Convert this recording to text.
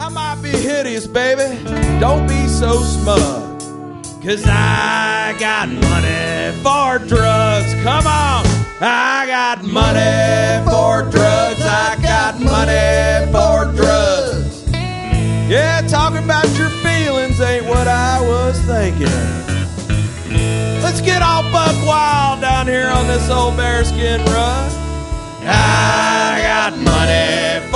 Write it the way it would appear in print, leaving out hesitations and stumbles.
I might be hideous, baby. Don't be so smug. 'Cause I got money for drugs. Come on. I got money for drugs. I got money for drugs. Yeah, talking about your feelings ain't what I was thinking. Let's get all buck wild down here on this old bearskin rug. I got money